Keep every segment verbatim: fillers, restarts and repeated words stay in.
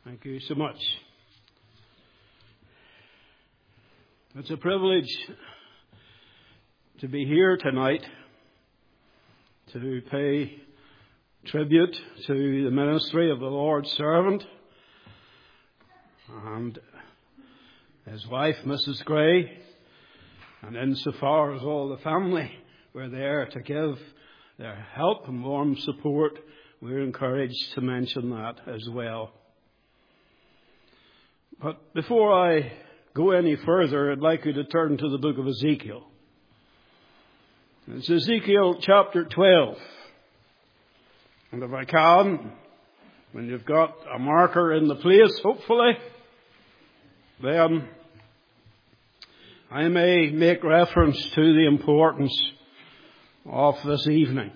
Thank you so much. It's a privilege to be here tonight to pay tribute to the ministry of the Lord's servant and his wife, Missus Gray, and insofar as all the family were there to give their help and warm support, we're encouraged to mention that as well. But before I go any further, I'd like you to turn to the book of Ezekiel. It's Ezekiel chapter twelve. And if I can, when you've got a marker in the place, hopefully, then I may make reference to the importance of this evening.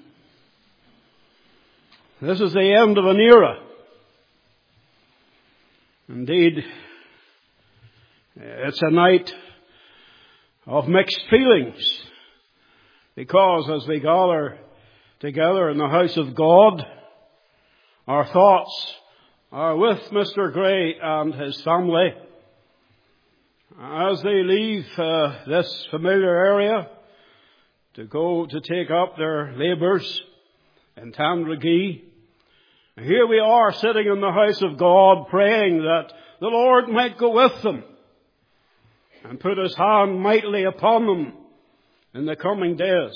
This is the end of an era. Indeed, it's a night of mixed feelings, because as we gather together in the house of God, our thoughts are with Mister Gray and his family as they leave uh, this familiar area to go to take up their labours in Tandragee. Here we are sitting in the house of God praying that the Lord might go with them and put his hand mightily upon them in the coming days.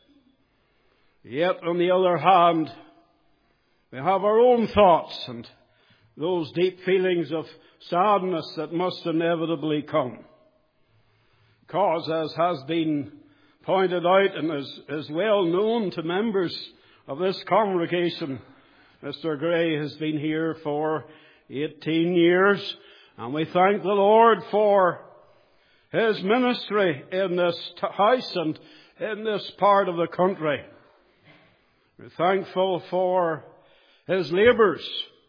Yet, on the other hand, we have our own thoughts and those deep feelings of sadness that must inevitably come. Because, as has been pointed out and is, is well known to members of this congregation, Mister Gray has been here for eighteen years, and we thank the Lord for his ministry in this house and in this part of the country. We're thankful for his labours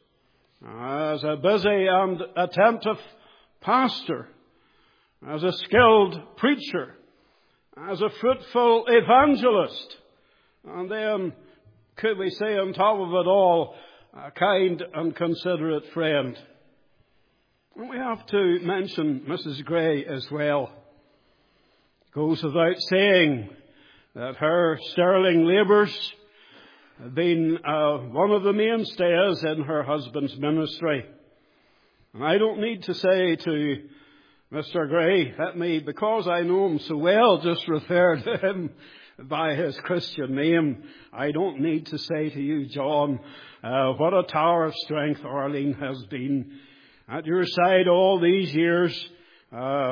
as a busy and attentive pastor, as a skilled preacher, as a fruitful evangelist, and then, could we say on top of it all, a kind and considerate friend. And we have to mention Missus Gray as well. It goes without saying that her sterling labours have been uh, one of the mainstays in her husband's ministry. And I don't need to say to Mister Gray, let me, because I know him so well, just refer to him by his Christian name. I don't need to say to you, John, uh, what a tower of strength Arlene has been at your side all these years, uh,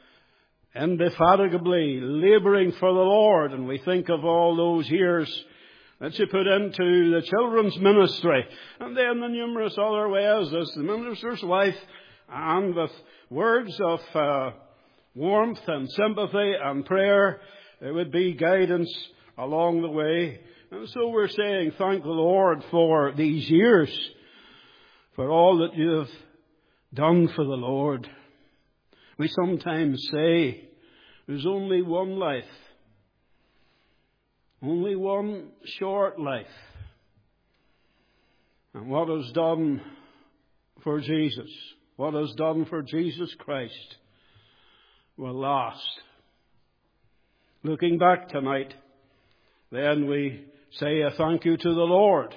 indefatigably labouring for the Lord. And we think of all those years that she put into the children's ministry, and then the numerous other ways as the minister's wife, and with words of uh, warmth and sympathy and prayer. It would be guidance along the way. And so we're saying thank the Lord for these years, for all that you have done for the Lord. We sometimes say there's only one life, only one short life. And what is done for Jesus, what is done for Jesus Christ, will last. Looking back tonight, then we say a thank you to the Lord.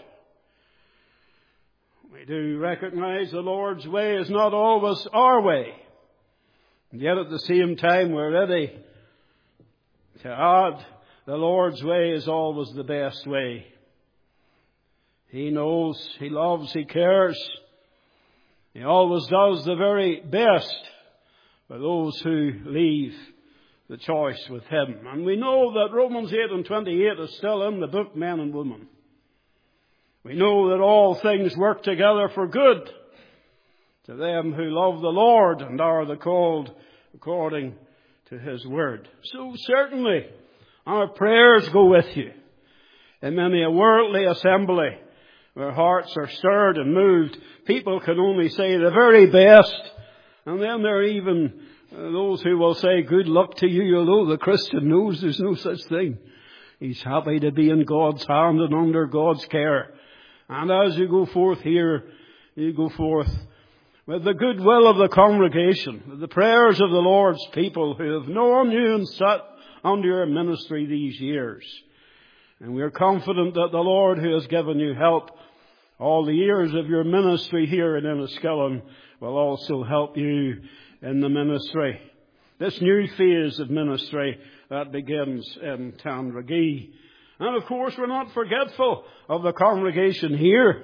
We do recognize the Lord's way is not always our way. And yet at the same time we're ready to add the Lord's way is always the best way. He knows, He loves, He cares. He always does the very best for those who leave the choice with Him. And we know that Romans eight and twenty-eight is still in the book, men and women. We know that all things work together for good to them who love the Lord and are the called according to His word. So certainly our prayers go with you. In many a worldly assembly where hearts are stirred and moved, people can only say the very best. And then there are even uh, those who will say good luck to you, although the Christian knows there's no such thing. He's happy to be in God's hand and under God's care. And as you go forth here, you go forth with the goodwill of the congregation, with the prayers of the Lord's people who have known you and sat under your ministry these years. And we are confident that the Lord, who has given you help all the years of your ministry here in Enniskillen, will also help you in the ministry. This new phase of ministry that begins in Tandragee. And of course, we're not forgetful of the congregation here.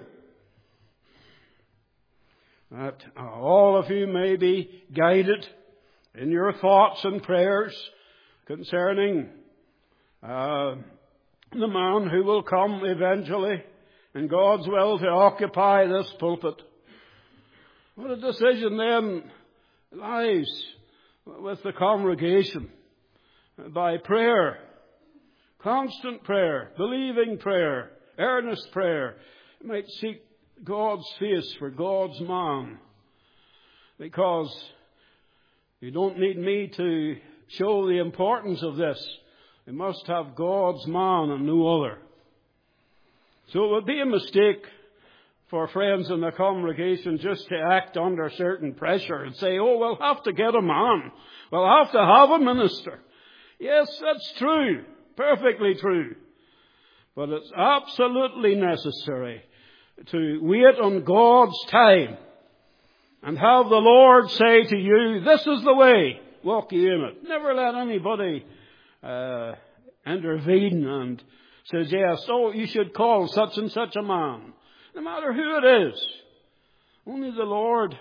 That all of you may be guided in your thoughts and prayers concerning uh, the man who will come eventually in God's will to occupy this pulpit. What a decision then lies with the congregation. By prayer, constant prayer, believing prayer, earnest prayer, you might seek God's face for God's man. Because you don't need me to show the importance of this. You must have God's man and no other. So it would be a mistake for friends in the congregation just to act under certain pressure and say, oh, we'll have to get a man. We'll have to have a minister. Yes, that's true. Perfectly true. But it's absolutely necessary to wait on God's time and have the Lord say to you, this is the way, walk ye in it. Never let anybody uh, intervene and suggest, oh, you should call such and such a man. No matter who it is. Only the Lord,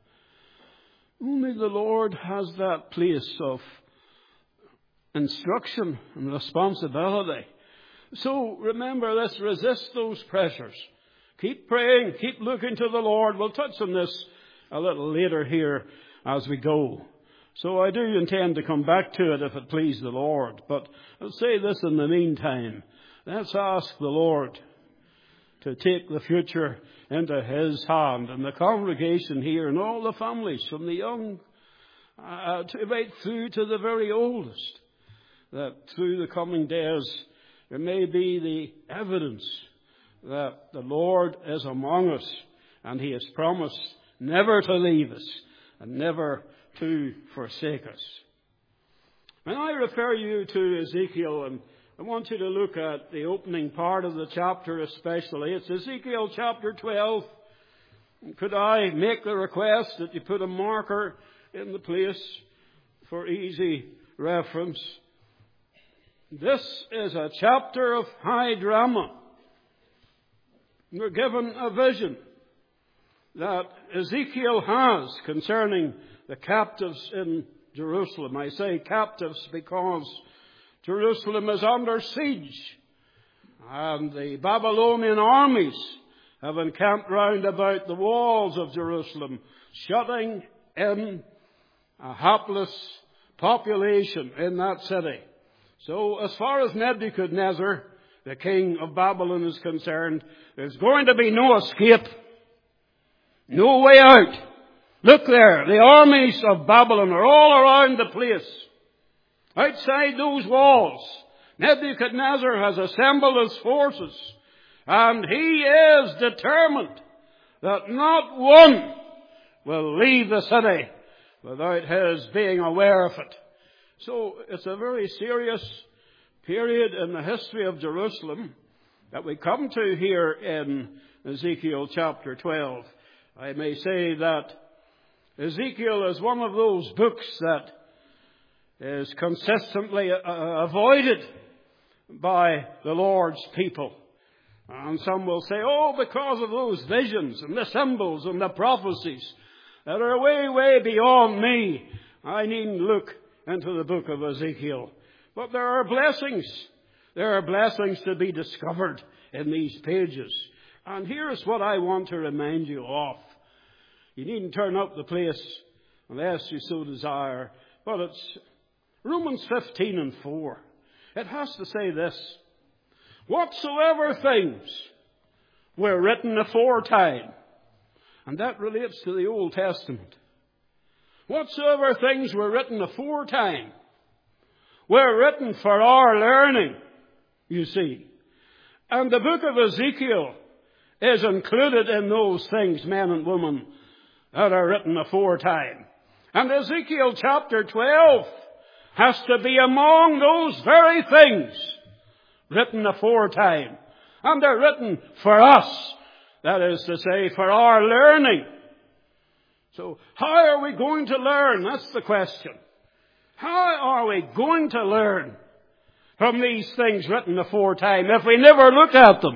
only the Lord has that place of instruction and responsibility. So remember this, resist those pressures. Keep praying, keep looking to the Lord. We'll touch on this a little later here as we go. So I do intend to come back to it if it please the Lord. But I'll say this in the meantime. Let's ask the Lord to take the future into His hand. And the congregation here and all the families from the young uh, to, right through to the very oldest. That through the coming days there may be the evidence that the Lord is among us and He has promised never to leave us and never to forsake us. When I refer you to Ezekiel, and I want you to look at the opening part of the chapter especially. It's Ezekiel chapter twelve. Could I make the request that you put a marker in the place for easy reference? This is a chapter of high drama. We're given a vision that Ezekiel has concerning the captives in Jerusalem. I say captives because Jerusalem is under siege, and the Babylonian armies have encamped round about the walls of Jerusalem, shutting in a hapless population in that city. So as far as Nebuchadnezzar, the king of Babylon, is concerned, there's going to be no escape, no way out. Look there, the armies of Babylon are all around the place. Outside those walls, Nebuchadnezzar has assembled his forces, and he is determined that not one will leave the city without his being aware of it. So it's a very serious period in the history of Jerusalem that we come to here in Ezekiel chapter twelve. I may say that Ezekiel is one of those books that is consistently uh, avoided by the Lord's people. And some will say, oh, because of those visions and the symbols and the prophecies that are way, way beyond me, I needn't look into the book of Ezekiel. But there are blessings. There are blessings to be discovered in these pages. And here's what I want to remind you of. You needn't turn up the place unless you so desire. But it's Romans fifteen and four. It has to say this. Whatsoever things were written aforetime. And that relates to the Old Testament. Whatsoever things were written aforetime were written for our learning, you see. And the book of Ezekiel is included in those things, men and women, that are written aforetime. And Ezekiel chapter twelve has to be among those very things written aforetime. And they're written for us. That is to say, for our learning. So, how are we going to learn? That's the question. How are we going to learn from these things written aforetime if we never look at them?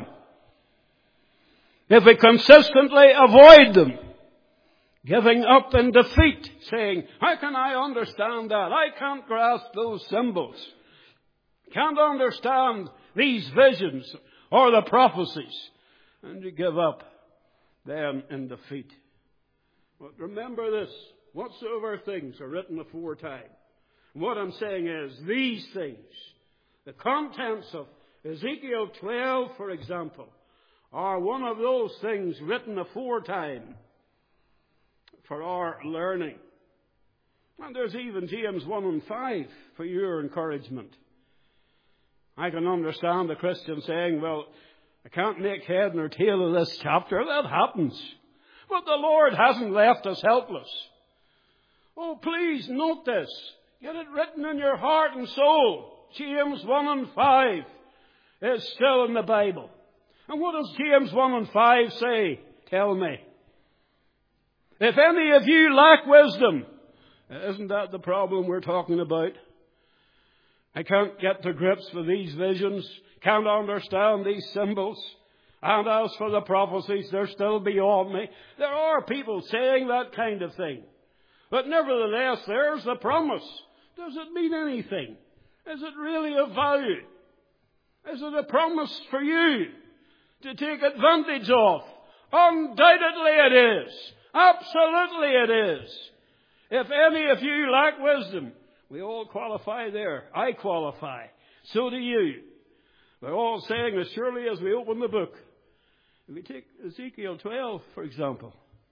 If we consistently avoid them? Giving up in defeat, saying, how can I understand that? I can't grasp those symbols. Can't understand these visions or the prophecies. And you give up then in defeat. But remember this, whatsoever things are written aforetime. What I'm saying is, these things, the contents of Ezekiel twelve, for example, are one of those things written aforetime for our learning. And there's even James one and five for your encouragement. I can understand the Christian saying, well, I can't make head nor tail of this chapter. That happens. But the Lord hasn't left us helpless. Oh, please note this. Get it written in your heart and soul. James one and five is still in the Bible. And what does James one and five say? Tell me. If any of you lack wisdom, isn't that the problem we're talking about? I can't get to grips with these visions, can't understand these symbols. And as for the prophecies, they're still beyond me. There are people saying that kind of thing. But nevertheless, there's the promise. Does it mean anything? Is it really of value? Is it a promise for you to take advantage of? Undoubtedly it is. Absolutely it is. If any of you lack wisdom, we all qualify there. I qualify. So do you. We're all saying as surely as we open the book. If we take Ezekiel twelve, for example.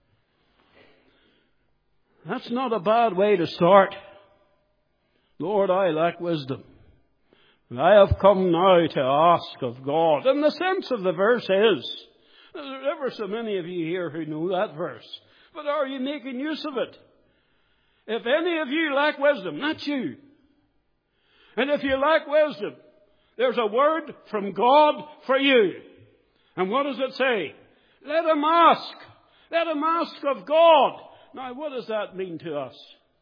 That's not a bad way to start. Lord, I lack wisdom. And I have come now to ask of God. And the sense of the verse is, there are ever so many of you here who know that verse. But are you making use of it? If any of you lack wisdom, that's you. And if you lack wisdom, there's a word from God for you. And what does it say? Let him ask. Let him ask of God. Now, what does that mean to us?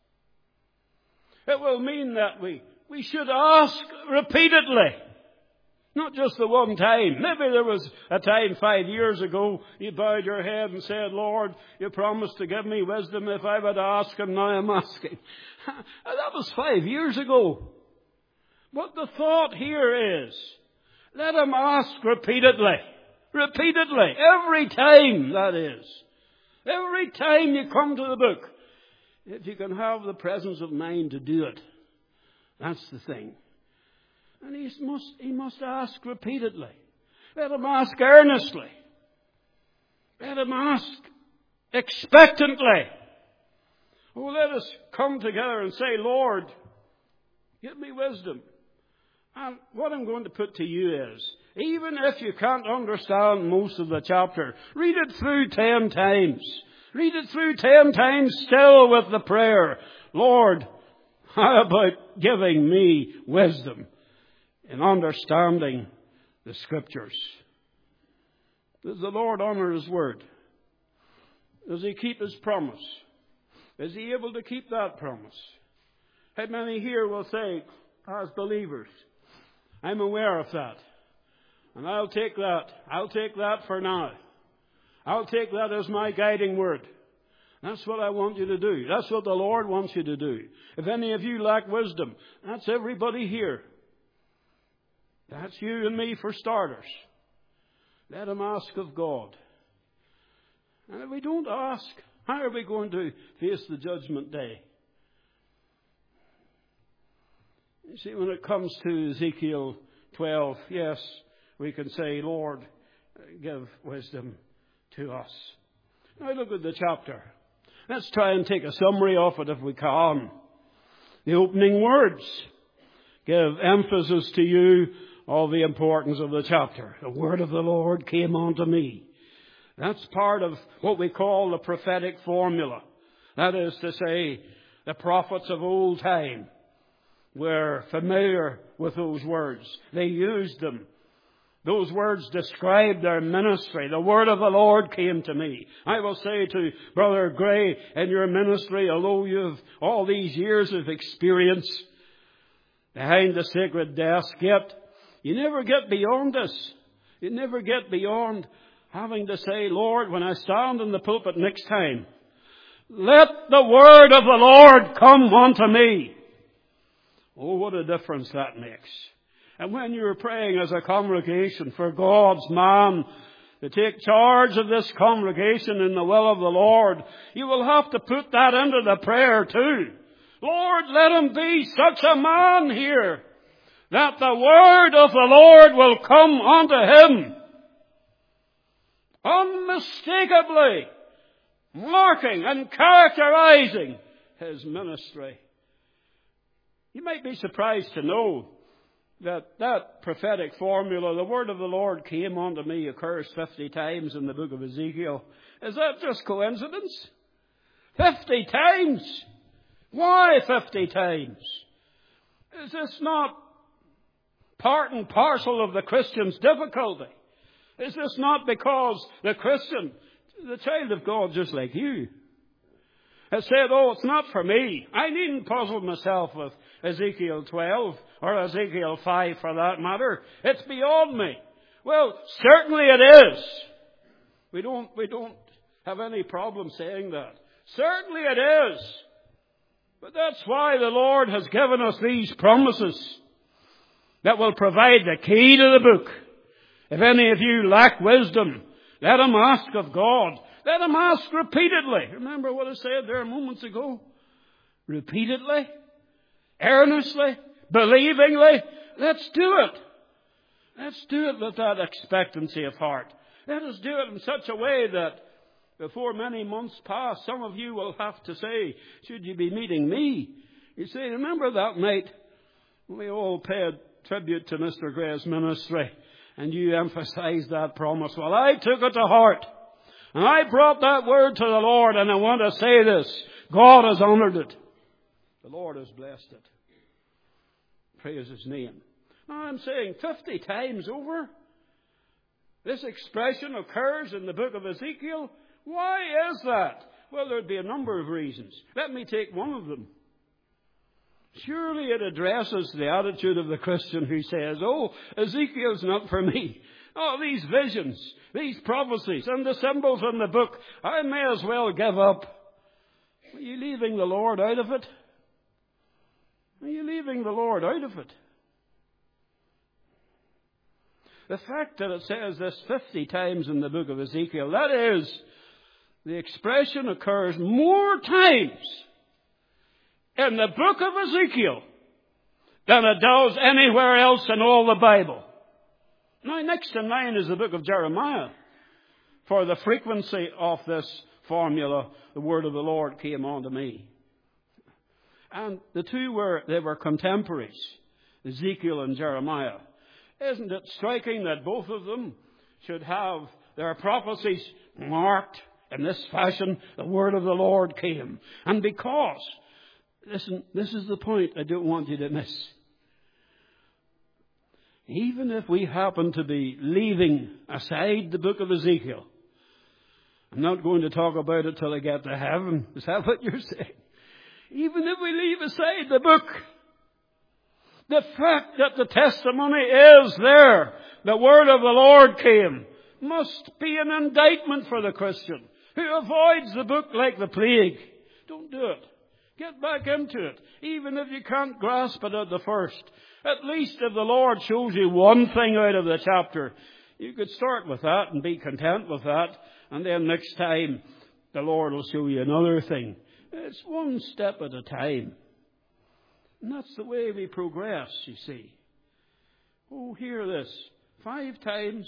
It will mean that we, we should ask repeatedly. Not just the one time. Maybe there was a time five years ago you bowed your head and said, Lord, you promised to give me wisdom if I would ask, and now I'm asking. That was five years ago. But the thought here is, let him ask repeatedly. Repeatedly. Every time, that is. Every time you come to the book. If you can have the presence of mind to do it. That's the thing. And he must, he must ask repeatedly. Let him ask earnestly. Let him ask expectantly. Oh, let us come together and say, Lord, give me wisdom. And what I'm going to put to you is, even if you can't understand most of the chapter, read it through ten times. Read it through ten times still with the prayer, Lord, how about giving me wisdom in understanding the Scriptures? Does the Lord honor His word? Does He keep His promise? Is He able to keep that promise? How many here will say, as believers, I'm aware of that. And I'll take that. I'll take that for now. I'll take that as my guiding word. That's what I want you to do. That's what the Lord wants you to do. If any of you lack wisdom, that's everybody here. That's you and me for starters. Let him ask of God. And if we don't ask, how are we going to face the judgment day? You see, when it comes to Ezekiel twelve, yes, we can say, Lord, give wisdom to us. Now look at the chapter. Let's try and take a summary of it if we can. The opening words give emphasis to you of the importance of the chapter. The word of the Lord came unto me. That's part of what we call the prophetic formula. That is to say, the prophets of old time were familiar with those words. They used them. Those words described their ministry. The word of the Lord came to me. I will say to Brother Gray, in your ministry, although you have all these years of experience behind the sacred desk, yet you never get beyond this. You never get beyond having to say, Lord, when I stand in the pulpit next time, let the word of the Lord come unto me. Oh, what a difference that makes. And when you're praying as a congregation for God's man to take charge of this congregation in the will of the Lord, you will have to put that into the prayer too. Lord, let him be such a man here that the word of the Lord will come unto him unmistakably, marking and characterizing his ministry. You might be surprised to know that that prophetic formula, the word of the Lord came unto me, occurs fifty times in the book of Ezekiel. Is that just coincidence? Fifty times? Why fifty times? Is this not part and parcel of the Christian's difficulty? Is this not because the Christian, the child of God just like you, has said, oh, it's not for me. I needn't puzzle myself with Ezekiel twelve or Ezekiel five for that matter. It's beyond me. Well, certainly it is. We don't, we don't have any problem saying that. Certainly it is. But that's why the Lord has given us these promises that will provide the key to the book. If any of you lack wisdom, let him ask of God. Let him ask repeatedly. Remember what I said there moments ago? Repeatedly, earnestly, believingly. Let's do it. Let's do it with that expectancy of heart. Let us do it in such a way that before many months pass, some of you will have to say, should you be meeting me? You say, remember that night we all paid tribute to Mister Gray's ministry and you emphasized that promise. Well, I took it to heart. And I brought that word to the Lord, and I want to say this. God has honored it. The Lord has blessed it. Praise His name. Now I'm saying fifty times over, this expression occurs in the book of Ezekiel. Why is that? Well, there'd be a number of reasons. Let me take one of them. Surely it addresses the attitude of the Christian who says, oh, Ezekiel's not for me. Oh, these visions, these prophecies, and the symbols in the book, I may as well give up. Are you leaving the Lord out of it? Are you leaving the Lord out of it? The fact that it says this fifty times in the book of Ezekiel, that is, the expression occurs more times in the book of Ezekiel than it does anywhere else in all the Bible. Now, next in line is the book of Jeremiah. For the frequency of this formula, the word of the Lord came unto me. And the two were, they were contemporaries, Ezekiel and Jeremiah. Isn't it striking that both of them should have their prophecies marked in this fashion? The word of the Lord came. And because, listen, this is the point I don't want you to miss. Even if we happen to be leaving aside the book of Ezekiel, I'm not going to talk about it till I get to heaven. Is that what you're saying? Even if we leave aside the book, the fact that the testimony is there, the word of the Lord came, must be an indictment for the Christian who avoids the book like the plague. Don't do it. Get back into it. Even if you can't grasp it at the first. At least if the Lord shows you one thing out of the chapter, you could start with that and be content with that. And then next time, the Lord will show you another thing. It's one step at a time. And that's the way we progress, you see. Oh, hear this. Five times.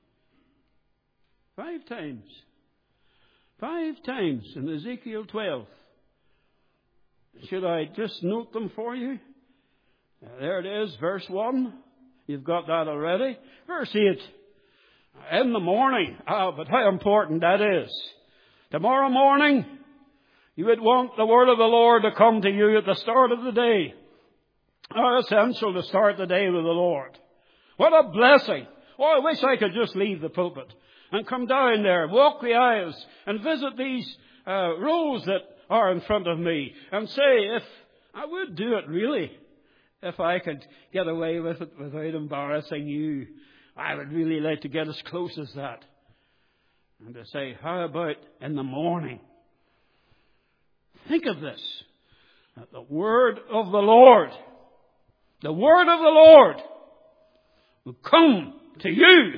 Five times. Five times in Ezekiel twelve. Should I just note them for you? There it is, verse one. You've got that already. Verse eight. In the morning. Ah, but how important that is. Tomorrow morning, you would want the word of the Lord to come to you at the start of the day. How essential to start the day with the Lord. What a blessing. Oh, I wish I could just leave the pulpit and come down there, walk the aisles, and visit these uh, rows that are in front of me and say, if I would do it really, if I could get away with it without embarrassing you, I would really like to get as close as that. And to say, how about in the morning? Think of this. That the word of the Lord, the word of the Lord will come to you.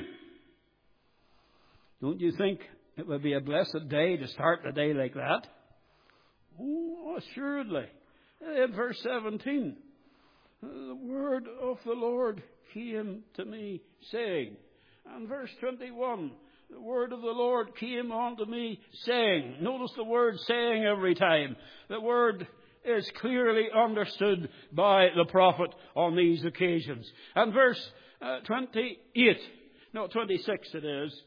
Don't you think it would be a blessed day to start the day like that? Oh, assuredly. In verse seventeen, the word of the Lord came to me, saying. And verse twenty-one, the word of the Lord came unto me, saying. Notice the word saying every time. The word is clearly understood by the prophet on these occasions. And verse uh, twenty-eight, no, twenty-six it is,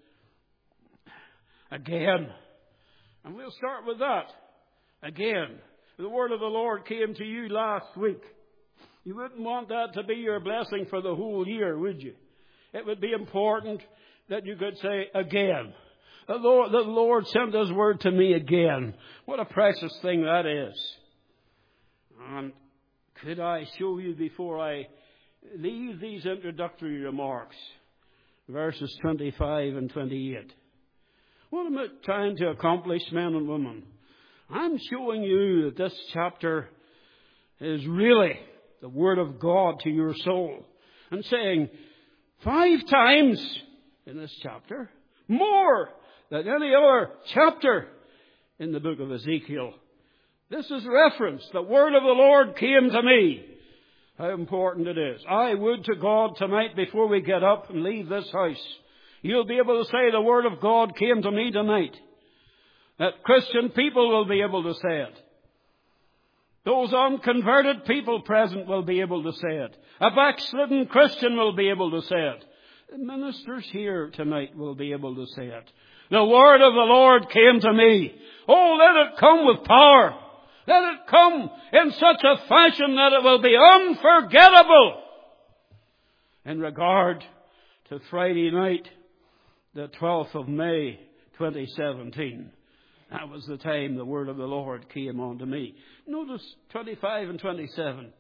again. And we'll start with that. Again, the word of the Lord came to you last week. You wouldn't want that to be your blessing for the whole year, would you? It would be important that you could say, again. The Lord, the Lord sent His word to me again. What a precious thing that is. And could I show you before I leave these introductory remarks, verses twenty-five and twenty-eight. What am I trying to accomplish, men and women? I'm showing you that this chapter is really the Word of God to your soul. And saying five times in this chapter, more than any other chapter in the book of Ezekiel, this is reference. The word of the Lord came to me. How important it is. I would to God tonight, before we get up and leave this house, you'll be able to say the word of God came to me tonight. That Christian people will be able to say it. Those unconverted people present will be able to say it. A backslidden Christian will be able to say it. The ministers here tonight will be able to say it. The word of the Lord came to me. Oh, let it come with power. Let it come in such a fashion that it will be unforgettable. In regard to Friday night, the twelfth of May, twenty seventeen. That was the time the word of the Lord came unto me. Notice twenty-five and twenty-seven.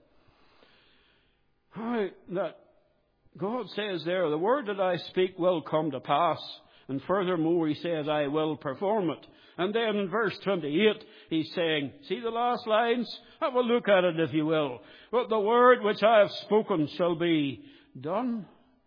How that God says there, the word that I speak will come to pass. And furthermore, He says, I will perform it. And then in verse twenty-eight, He's saying, see the last lines? Have a look at it if you will. But the word which I have spoken shall be done,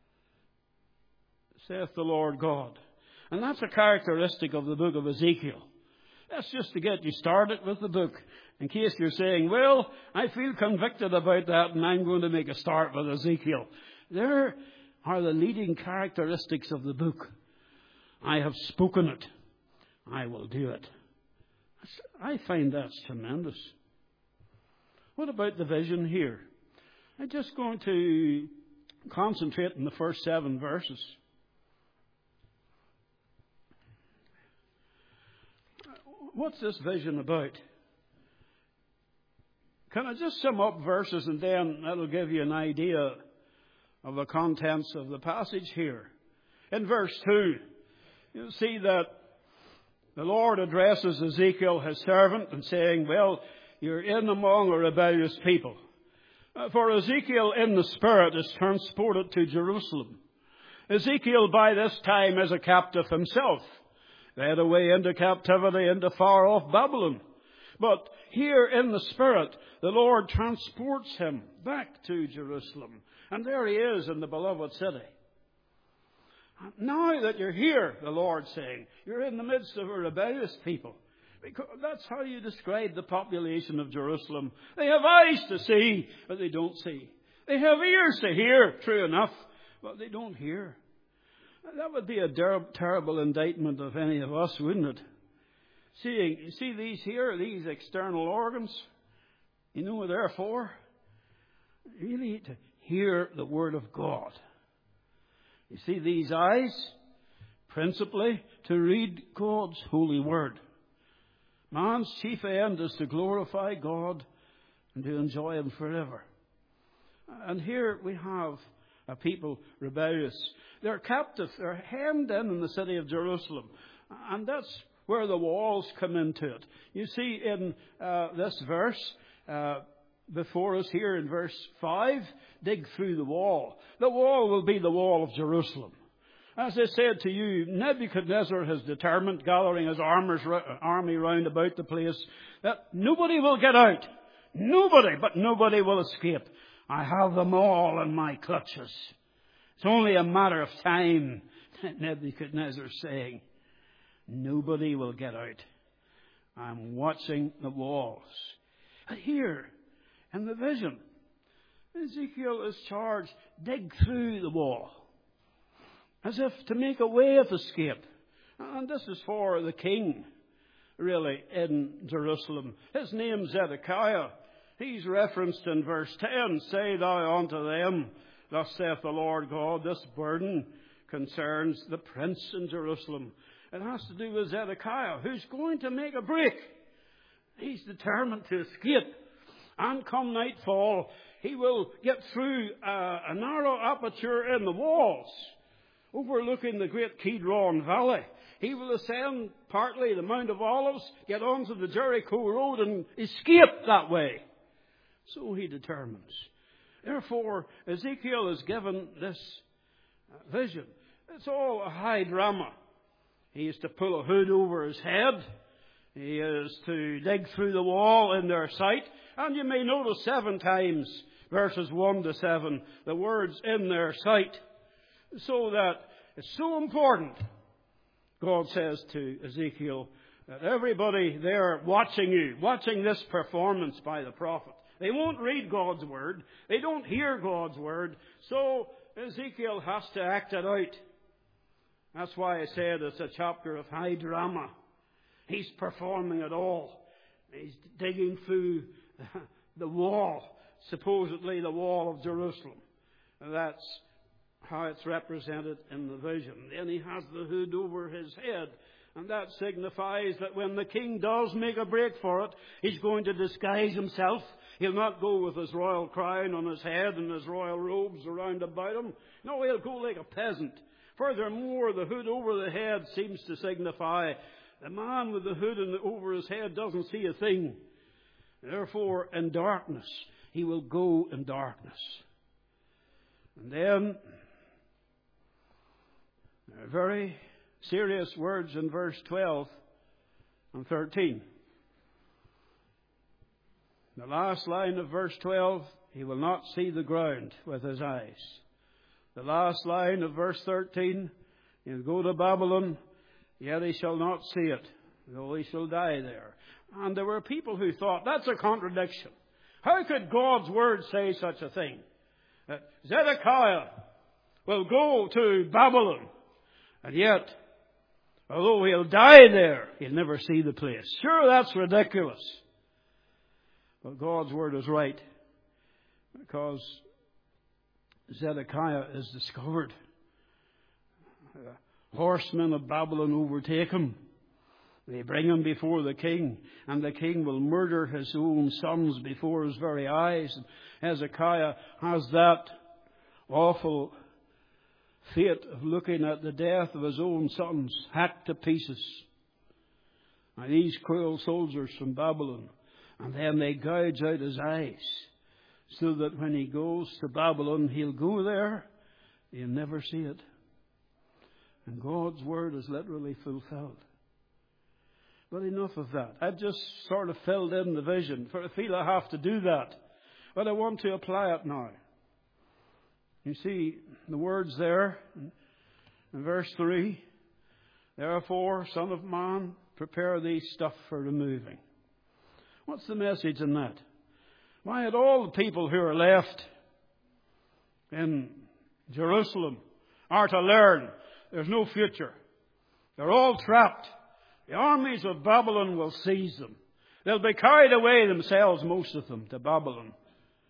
saith the Lord God. And that's a characteristic of the book of Ezekiel. That's just to get you started with the book. In case you're saying, well, I feel convicted about that and I'm going to make a start with Ezekiel. There are the leading characteristics of the book. I have spoken it. I will do it. I find that's tremendous. What about the vision here? I'm just going to concentrate on the first seven verses. What's this vision about? Can I just sum up verses and then that'll give you an idea of the contents of the passage here. In verse two, you'll see that the Lord addresses Ezekiel, his servant, and saying, well, you're in among a rebellious people. Uh, for Ezekiel in the Spirit is transported to Jerusalem. Ezekiel by this time is a captive himself, led away into captivity into far off Babylon. But here in the Spirit, the Lord transports him back to Jerusalem. And there he is in the beloved city. Now that you're here, the Lord's saying, you're in the midst of a rebellious people. Because that's how you describe the population of Jerusalem. They have eyes to see, but they don't see. They have ears to hear, true enough, but they don't hear. That would be a ter- terrible indictment of any of us, wouldn't it? Seeing, you see these here, these external organs, you know what they're for? Really to hear the Word of God. You see these eyes? principally to read God's holy word. Man's chief end is to glorify God and to enjoy Him forever. And here we have a people rebellious. They're captive. They're hemmed in in the city of Jerusalem. And that's where the walls come into it. You see in uh, this verse uh, before us here in verse five, dig through the wall. The wall will be the wall of Jerusalem. As I said to you, Nebuchadnezzar has determined, gathering his army round about the place, that nobody will get out. Nobody, but nobody will escape. I have them all in my clutches. It's only a matter of time, Nebuchadnezzar is saying. Nobody will get out. I'm watching the walls. And here, in the vision, Ezekiel is charged, dig through the wall, as if to make a way of escape. And this is for the king, really, in Jerusalem. His name's Zedekiah. He's referenced in verse ten. Say thou unto them, thus saith the Lord God, this burden concerns the prince in Jerusalem. It has to do with Zedekiah, who's going to make a break. He's determined to escape. And come nightfall, he will get through a, a narrow aperture in the walls, overlooking the great Kidron Valley. He will ascend partly the Mount of Olives, get onto the Jericho Road and escape that way. So he determines. Therefore, Ezekiel is given this vision. It's all a high drama. He is to pull a hood over his head. He is to dig through the wall in their sight. And you may notice seven times, verses one to seven, the words in their sight. So that it's so important, God says to Ezekiel, that everybody there watching you, watching this performance by the prophet, they won't read God's word. They don't hear God's word. So Ezekiel has to act it out. That's why I said it's a chapter of high drama. He's performing it all. He's digging through the wall, supposedly the wall of Jerusalem. That's how it's represented in the vision. Then he has the hood over his head. And that signifies that when the king does make a break for it, he's going to disguise himself. He'll not go with his royal crown on his head and his royal robes around about him. No, he'll go like a peasant. Furthermore, the hood over the head seems to signify the man with the hood over his head doesn't see a thing. Therefore, in darkness, he will go in darkness. And then, there are very serious words in verse twelve and thirteen. The last line of verse twelve, he will not see the ground with his eyes. The last line of verse thirteen, he'll go to Babylon, yet he shall not see it, though he shall die there. And there were people who thought, that's a contradiction. How could God's word say such a thing? That Zedekiah will go to Babylon, and yet, although he'll die there, he'll never see the place. Sure, that's ridiculous. But God's word is right, because Zedekiah is discovered. The horsemen of Babylon overtake him. They bring him before the king, and the king will murder his own sons before his very eyes. And Hezekiah has that awful fate of looking at the death of his own sons hacked to pieces by these cruel soldiers from Babylon. And then they gouge out his eyes, so that when he goes to Babylon, he'll go there, he'll never see it. And God's word is literally fulfilled. But enough of that. I've just sort of filled in the vision, for I feel I have to do that. But I want to apply it now. You see the words there in verse three. Therefore, Son of Man, prepare thee stuff for removing. What's the message in that? Why, at all the people who are left in Jerusalem are to learn there's no future. They're all trapped. The armies of Babylon will seize them. They'll be carried away themselves, most of them, to Babylon.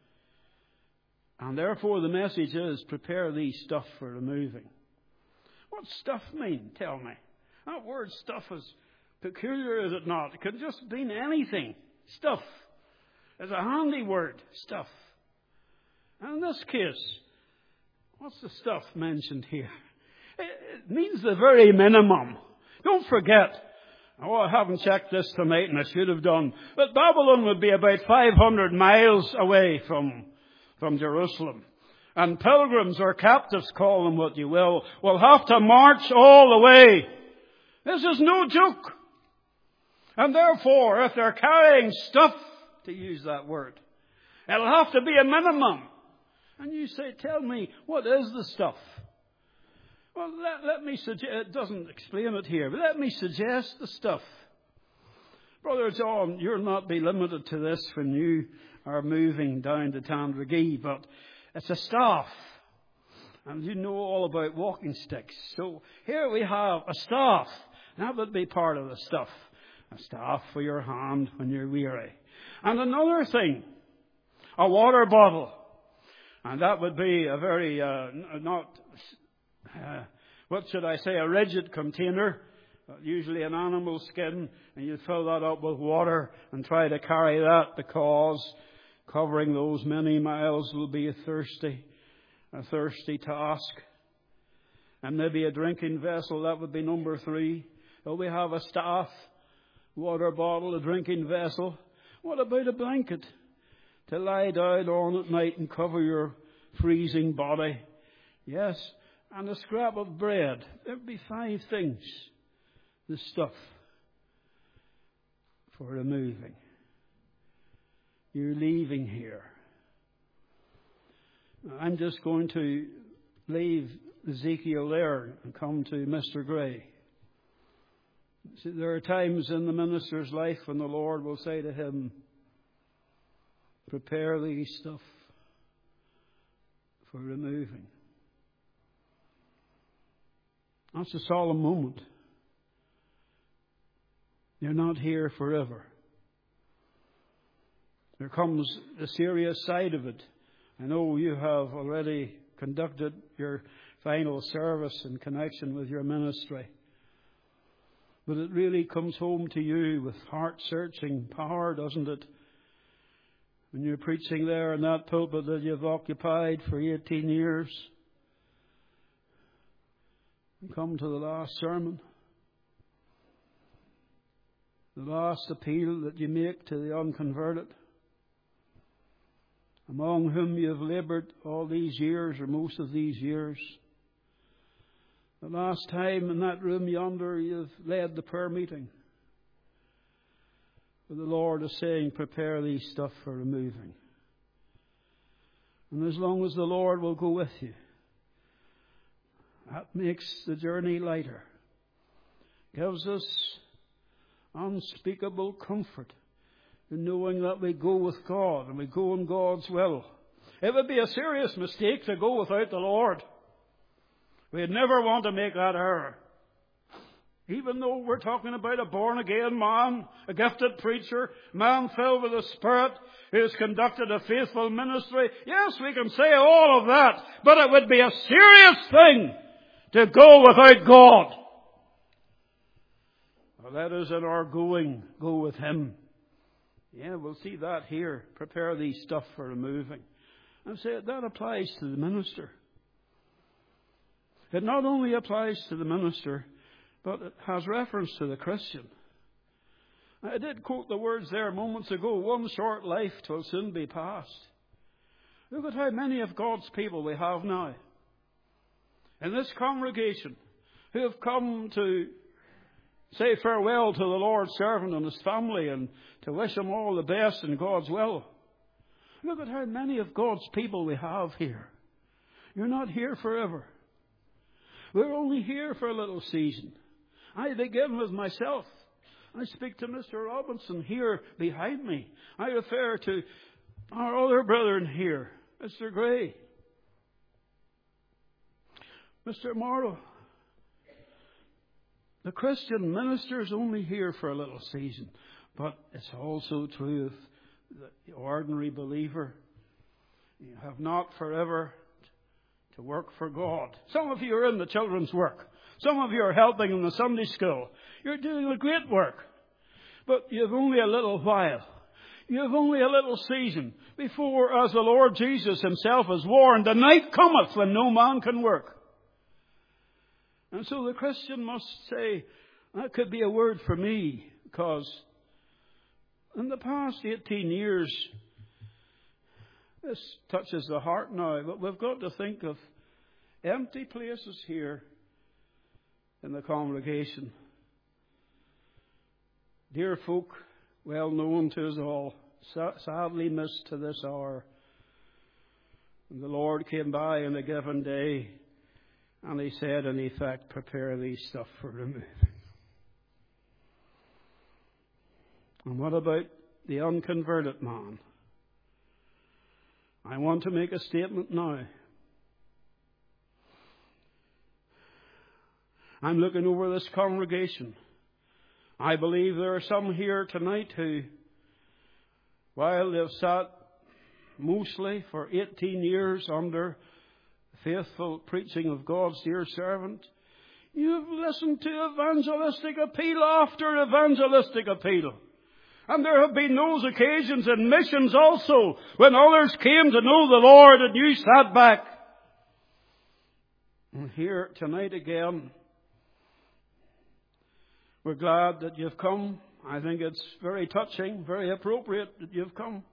And therefore the message is, prepare thee stuff for removing. What's stuff mean? Tell me. That word stuff is peculiar, is it not? It could just mean anything. Stuff is a handy word. Stuff. And in this case, what's the stuff mentioned here? It means the very minimum. Don't forget, oh, I haven't checked this tonight and I should have done, but Babylon would be about five hundred miles away from, from Jerusalem. And pilgrims or captives, call them what you will, will have to march all the way. This is no joke. And therefore, if they're carrying stuff, to use that word, it'll have to be a minimum. And you say, tell me, what is the stuff? Well, let, let me suggest, it doesn't explain it here, but let me suggest the stuff. Brother John, you'll not be limited to this when you are moving down to Tandragee, but it's a staff. And you know all about walking sticks. So here we have a staff. That would be part of the stuff. A staff for your hand when you're weary. And another thing, a water bottle. And that would be a very, uh, not, uh, what should I say, a rigid container. Usually an animal skin. And you fill that up with water and try to carry that, because covering those many miles will be a thirsty, a thirsty task. And maybe a drinking vessel, that would be number three. So we have a staff, water bottle, a drinking vessel. What about a blanket to lie down on at night and cover your freezing body? Yes, and a scrap of bread. There'd be five things. The stuff for removing. You're leaving here. I'm just going to leave Ezekiel there and come to Mister Gray. See, there are times in the minister's life when the Lord will say to him, prepare these stuff for removing. That's a solemn moment. You're not here forever. There comes the serious side of it. I know you have already conducted your final service in connection with your ministry. But it really comes home to you with heart-searching power, doesn't it? When you're preaching there in that pulpit that you've occupied for eighteen years. You come to the last sermon. The last appeal that you make to the unconverted, among whom you have laboured all these years, or most of these years. The last time in that room yonder you've led the prayer meeting. But the Lord is saying, prepare these stuff for removing. And as long as the Lord will go with you, that makes the journey lighter. Gives us unspeakable comfort in knowing that we go with God and we go in God's will. It would be a serious mistake to go without the Lord. We'd never want to make that error. Even though we're talking about a born-again man, a gifted preacher, man filled with the Spirit, who has conducted a faithful ministry. Yes, we can say all of that, but it would be a serious thing to go without God. Well, let us in our going go with Him. Yeah, we'll see that here. Prepare these stuff for removing. And say that applies to the minister. It not only applies to the minister, but it has reference to the Christian. I did quote the words there moments ago, one short life till soon be past. Look at how many of God's people we have now in this congregation who have come to say farewell to the Lord's servant and his family and to wish him all the best in God's will. Look at how many of God's people we have here. You're not here forever. We're only here for a little season. I begin with myself. I speak to Mister Robinson here behind me. I refer to our other brethren here, Mister Gray, Mister Morrow. The Christian minister is only here for a little season. But it's also true of the ordinary believer. You have not forever to work for God. Some of you are in the children's work. Some of you are helping in the Sunday school. You're doing a great work. But you've only a little while. You've only a little season before, as the Lord Jesus himself has warned, the night cometh when no man can work. And so the Christian must say, that could be a word for me, because in the past eighteen years, this touches the heart now, but we've got to think of empty places here in the congregation. Dear folk, well known to us all, sadly missed to this hour. And the Lord came by on a given day, and he said, in effect, prepare these stuff for removing. And what about the unconverted man? I want to make a statement now. I'm looking over this congregation. I believe there are some here tonight who, while they've sat mostly for eighteen years under faithful preaching of God's dear servant, you've listened to evangelistic appeal after evangelistic appeal. And there have been those occasions in missions also when others came to know the Lord and you sat back. And here tonight again, we're glad that you've come. I think it's very touching, very appropriate that you've come.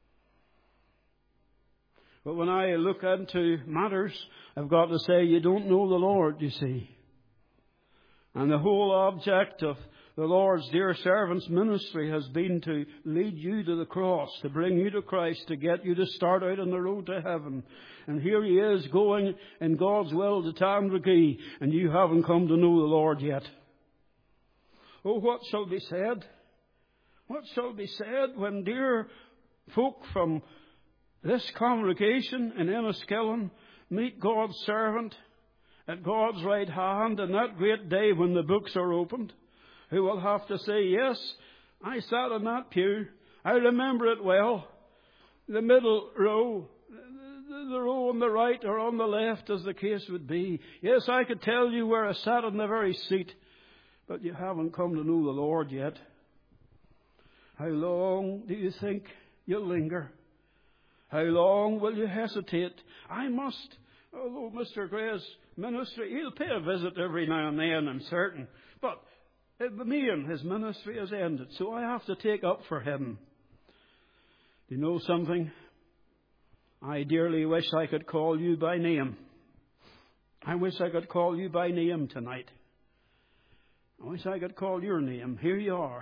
But when I look into matters, I've got to say you don't know the Lord, you see. And the whole object of the Lord's dear servant's ministry has been to lead you to the cross, to bring you to Christ, to get you to start out on the road to heaven. And here he is going in God's will to Tandragee, and you haven't come to know the Lord yet. Oh, what shall be said? What shall be said when dear folk from this congregation in Enniskillen meet God's servant at God's right hand on that great day when the books are opened? Who will have to say, yes, I sat in that pew. I remember it well. The middle row, the, the row on the right or on the left, as the case would be. Yes, I could tell you where I sat in the very seat. But you haven't come to know the Lord yet. How long do you think you'll linger? How long will you hesitate? I must, although Mister Gray's ministry, he'll pay a visit every now and then, I'm certain. But the main, his ministry has ended, so I have to take up for him. Do you know something? I dearly wish I could call you by name. I wish I could call you by name tonight. I wish I could call your name. Here you are.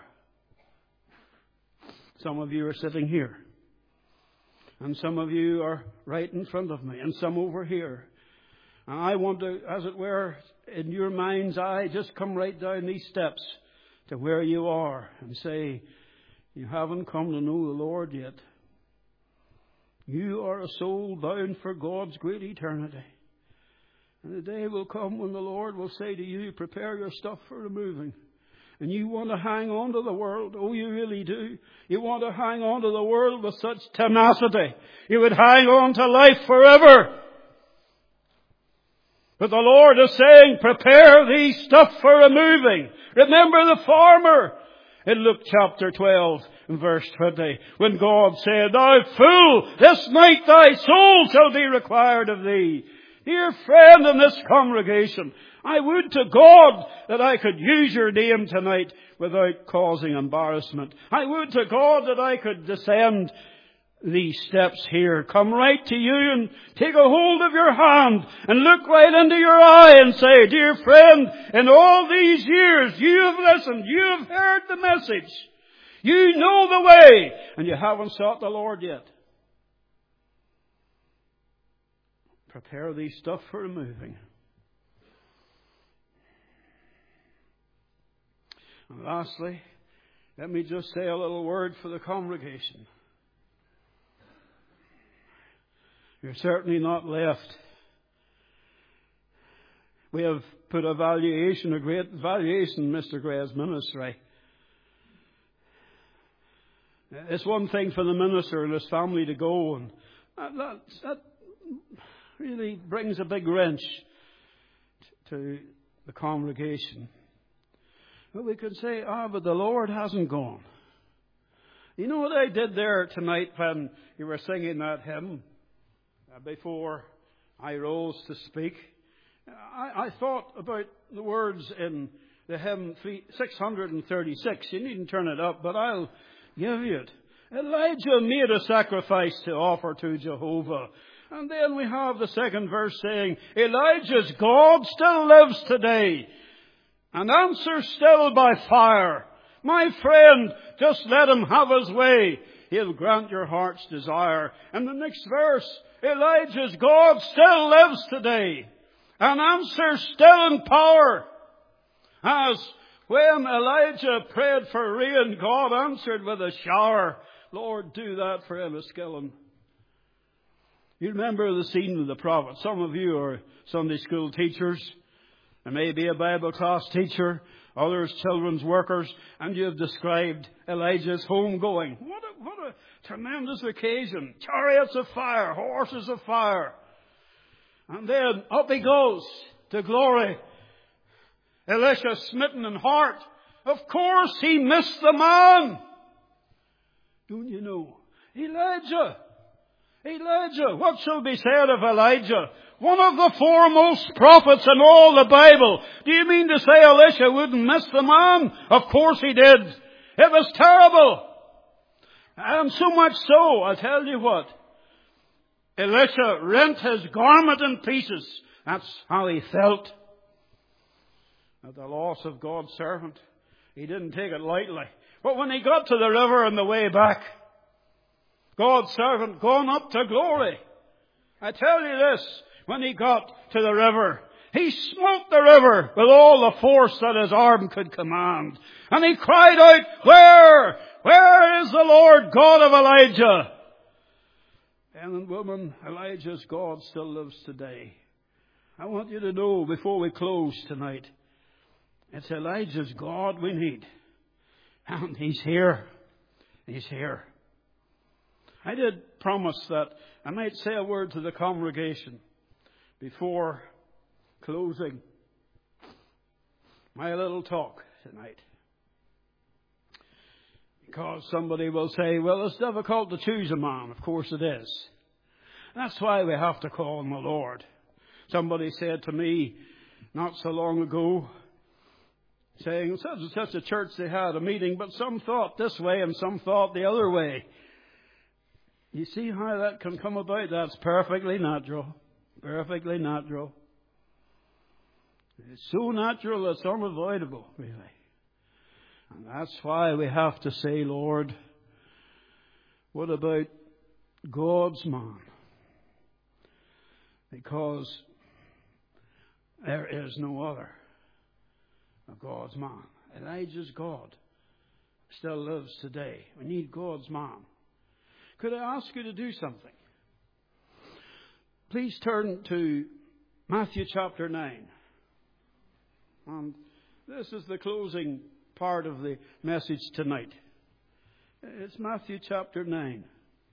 Some of you are sitting here. And some of you are right in front of me. And some over here. And I want to, as it were, in your mind's eye, just come right down these steps to where you are and say, you haven't come to know the Lord yet. You are a soul bound for God's great eternity. And the day will come when the Lord will say to you, prepare your stuff for removing. And you want to hang on to the world. Oh, you really do. You want to hang on to the world with such tenacity. You would hang on to life forever. But the Lord is saying, prepare these stuff for removing. Remember the farmer in Luke chapter twelve and verse twenty, when God said, thou fool, this night thy soul shall be required of thee. Dear friend in this congregation, I would to God that I could use your name tonight without causing embarrassment. I would to God that I could descend these steps here, come right to you and take a hold of your hand and look right into your eye and say, dear friend, in all these years you have listened, you have heard the message, you know the way, and you haven't sought the Lord yet. Prepare these stuff for removing. And lastly, let me just say a little word for the congregation. You're certainly not left. We have put a valuation, a great valuation in Mister Gray's ministry. It's one thing for the minister and his family to go, and that, that really brings a big wrench to the congregation. But we could say, ah, but the Lord hasn't gone. You know what I did there tonight when you were singing that hymn uh, before I rose to speak? I, I thought about the words in the hymn six thirty-six. You needn't turn it up, but I'll give you it. Elijah made a sacrifice to offer to Jehovah. And then we have the second verse saying, Elijah's God still lives today and answers still by fire. My friend, just let him have his way. He'll grant your heart's desire. And the next verse, Elijah's God still lives today and answers still in power. As when Elijah prayed for rain, God answered with a shower. Lord, do that for Enniskillen. You remember the scene of the prophet. Some of you are Sunday school teachers. There may be a Bible class teacher. Others children's workers. And you have described Elijah's homegoing. What a, what a tremendous occasion. Chariots of fire. Horses of fire. And then up he goes to glory. Elisha smitten in heart. Of course he missed the man. Don't you know? Elijah. Elijah. What shall be said of Elijah? One of the foremost prophets in all the Bible. Do you mean to say Elisha wouldn't miss the man? Of course he did. It was terrible. And so much so, I'll tell you what. Elisha rent his garment in pieces. That's how he felt at the loss of God's servant. He didn't take it lightly. But when he got to the river on the way back, God's servant gone up to glory. I tell you this, when he got to the river, he smote the river with all the force that his arm could command. And he cried out, Where? Where is the Lord God of Elijah? And woman, Elijah's God still lives today. I want you to know before we close tonight, it's Elijah's God we need. And he's here. He's here. I did promise that I might say a word to the congregation before closing my little talk tonight. Because somebody will say, well, it's difficult to choose a man. Of course it is. That's why we have to call on the Lord. Somebody said to me not so long ago, saying, such and such a church they had a meeting, but some thought this way and some thought the other way. You see how that can come about? That's perfectly natural. Perfectly natural. It's so natural it's unavoidable, really. And that's why we have to say, Lord, what about God's man? Because there is no other of God's man. Elijah's God still lives today. We need God's man. Could I ask you to do something? Please turn to Matthew chapter nine. And this is the closing part of the message tonight. It's Matthew chapter nine.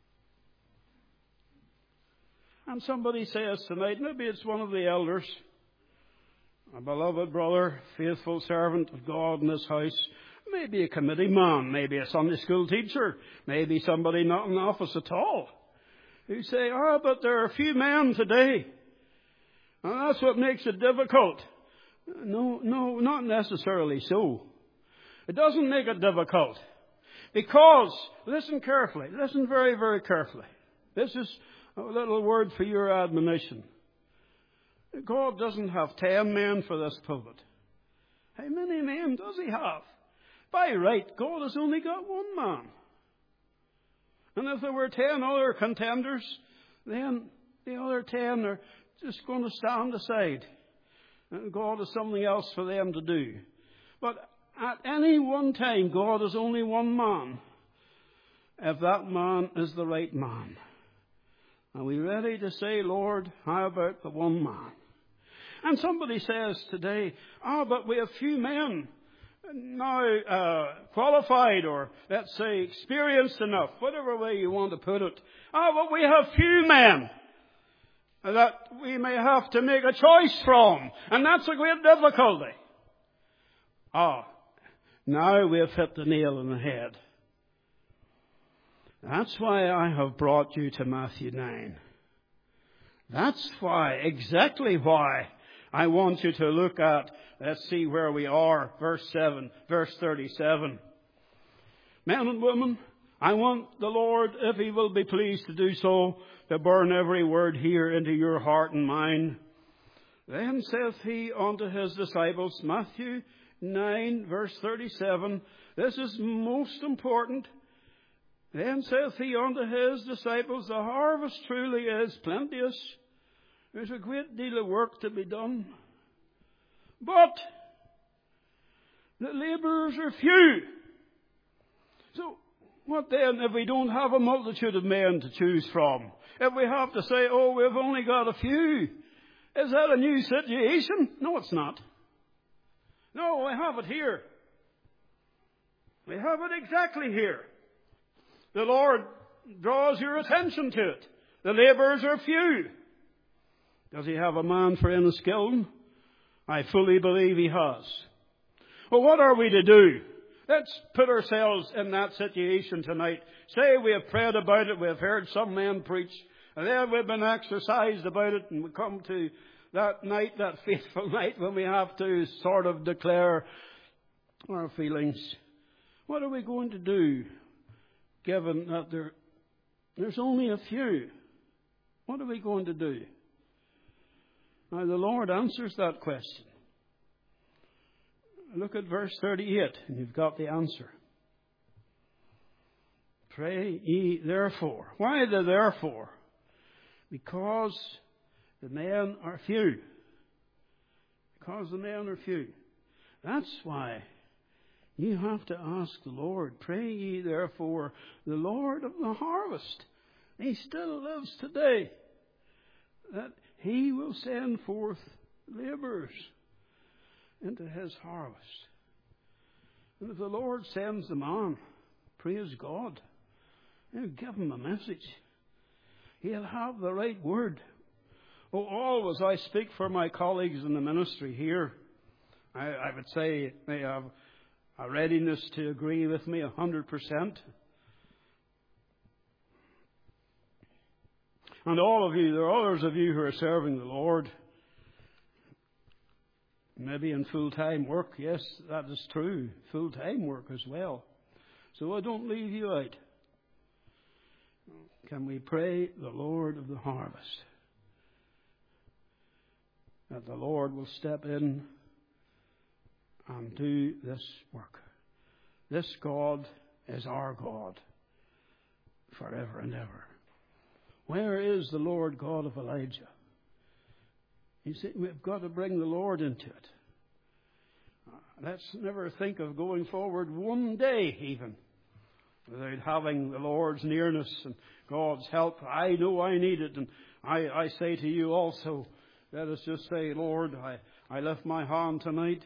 And somebody says tonight, maybe it's one of the elders, a beloved brother, faithful servant of God in this house, maybe a committee man, maybe a Sunday school teacher, maybe somebody not in office at all, who say, ah, oh, but there are a few men today, and that's what makes it difficult. No, no, not necessarily so. It doesn't make it difficult. Because, listen carefully, listen very, very carefully. This is a little word for your admonition. God doesn't have ten men for this pulpit. How many men does he have? By right, God has only got one man. And if there were ten other contenders, then the other ten are just going to stand aside. And God has something else for them to do. But at any one time, God has only one man, if that man is the right man. Are we ready to say, Lord, how about the one man? And somebody says today, ah, oh, but we have few men now uh, qualified or, let's say, experienced enough, whatever way you want to put it. Ah, oh, but we have few men. that we may have to make a choice from. And that's a great difficulty. Ah, now we have hit the nail on the head. That's why I have brought you to Matthew nine. That's why, exactly why, I want you to look at, let's see where we are, verse seven, verse thirty-seven. Men and women, I want the Lord, if He will be pleased to do so, to burn every word here into your heart and mind. Then saith He unto His disciples, Matthew nine, verse thirty-seven, this is most important. Then saith He unto His disciples, the harvest truly is plenteous. There's a great deal of work to be done. But the labourers are few. So what then if we don't have a multitude of men to choose from? If we have to say, oh, we've only got a few. Is that a new situation? No, it's not. No, we have it here. We have it exactly here. The Lord draws your attention to it. The labourers are few. Does He have a man for Enniskillen? I fully believe He has. Well, what are we to do? Let's put ourselves in that situation tonight. Say we have prayed about it, we have heard some men preach, and then we've been exercised about it, and we come to that night, that fateful night, when we have to sort of declare our feelings. What are we going to do, given that there, there's only a few? What are we going to do? Now, the Lord answers that question. Look at verse thirty-eight, and you've got the answer. Pray ye therefore. Why the therefore? Because the men are few. Because the men are few. That's why you have to ask the Lord. Pray ye therefore the Lord of the harvest. He still lives today. That He will send forth labourers into His harvest. And if the Lord sends them on, praise God, He'll give them a message. He'll have the right word. Oh, always I speak for my colleagues in the ministry here. I, I would say they have a readiness to agree with me a hundred percent. And all of you, there are others of you who are serving the Lord. Maybe in full-time work. Yes, that is true. Full-time work as well. So I don't leave you out. Can we pray the Lord of the harvest? That the Lord will step in and do this work. This God is our God forever and ever. Where is the Lord God of Elijah? You see, we've got to bring the Lord into it. Let's never think of going forward one day even without having the Lord's nearness and God's help. I know I need it, and I, I say to you also, let us just say, Lord, I, I lift my hand tonight.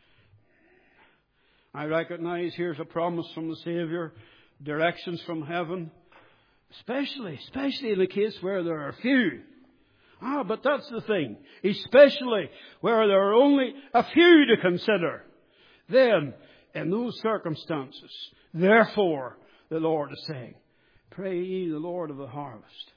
I recognize here's a promise from the Saviour, directions from heaven, especially, especially in the case where there are few. Ah, but that's the thing. Especially where there are only a few to consider. Then, in those circumstances, therefore, the Lord is saying, pray ye the Lord of the harvest.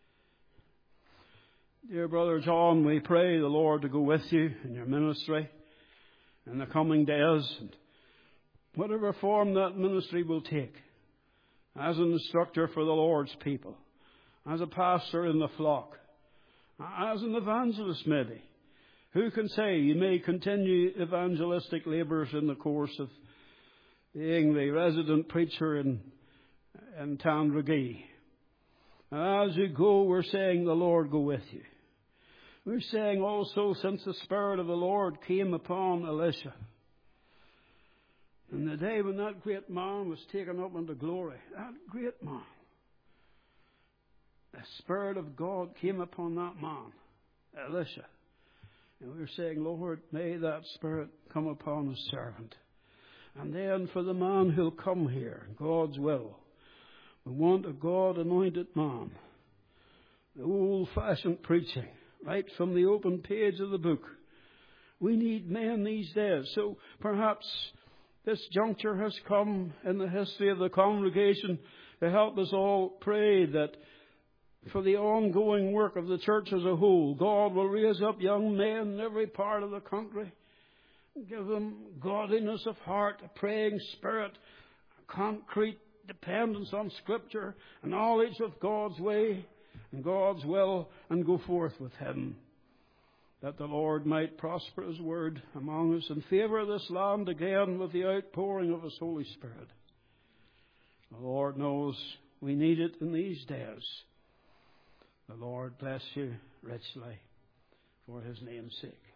Dear Brother John, we pray the Lord to go with you in your ministry in the coming days, and whatever form that ministry will take, as an instructor for the Lord's people, as a pastor in the flock, as an evangelist maybe. Who can say? You may continue evangelistic labours in the course of being the resident preacher in, in Tandragee. And as you go, we're saying the Lord go with you. We're saying also, since the Spirit of the Lord came upon Elisha, and the day when that great man was taken up into glory, that great man, the Spirit of God came upon that man, Elisha. And we're saying, Lord, may that Spirit come upon His servant. And then for the man who'll come here, God's will, we want a God-anointed man the old-fashioned preaching, right from the open page of the book. We need men these days. So perhaps this juncture has come in the history of the congregation to help us all pray that for the ongoing work of the church as a whole, God will raise up young men in every part of the country. Give them godliness of heart, a praying spirit, a concrete dependence on Scripture, a knowledge of God's way and God's will, and go forth with Him, that the Lord might prosper His word among us and favour this land again with the outpouring of His Holy Spirit. The Lord knows we need it in these days. The Lord bless you richly for His name's sake.